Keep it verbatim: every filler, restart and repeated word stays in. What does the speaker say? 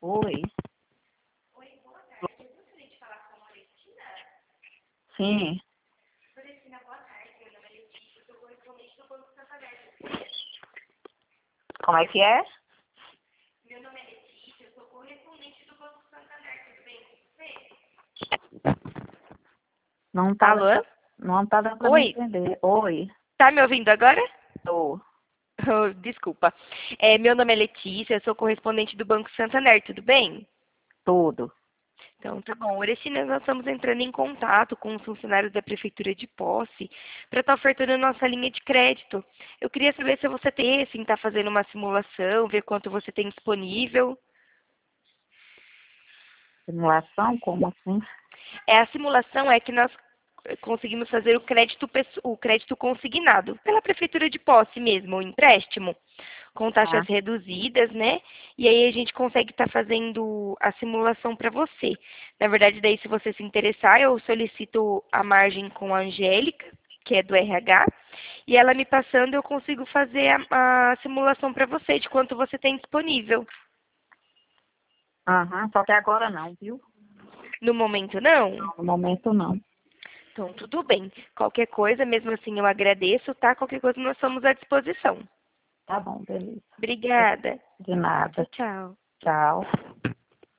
Oi. Oi, boa tarde. Eu gostaria de falar com a Loretina. Sim. Loretina, boa tarde. Meu nome é Letícia, eu sou correspondente do Banco Santander. Como é que é? Meu nome é Letícia, eu sou correspondente do Banco Santander. Tudo bem com você? Não tá dando Alô? pra, não tá dando pra me Oi, entender. Oi. tá me ouvindo agora? Tô. Oh, desculpa. É, meu nome é Letícia, eu sou correspondente do Banco Santander. Tudo bem? Tudo. Então, tá bom. Orestina, nós estamos entrando em contato com os funcionários da Prefeitura de Posse para estar ofertando a nossa linha de crédito. Eu queria saber se você tem, assim, está fazendo uma simulação, ver quanto você tem disponível. Simulação? Como assim? É, a simulação é que nós eh, conseguimos fazer o crédito, pesso- o crédito consignado pela Prefeitura de Posse mesmo, o empréstimo, com Ah, taxas reduzidas, né? E aí a gente consegue estar fazendo a simulação para você. Na verdade, daí se você se interessar, eu solicito a margem com a Angélica, que é do R H, e ela me passando, eu consigo fazer a, a simulação para você de quanto você tem disponível. aham, só que agora não, viu? No momento, não? Não, no momento não. Então, tudo bem. Qualquer coisa, mesmo assim, eu agradeço, tá? Qualquer coisa, nós estamos à disposição. Tá bom, beleza. Obrigada. De Tchau, nada. tchau. Tchau.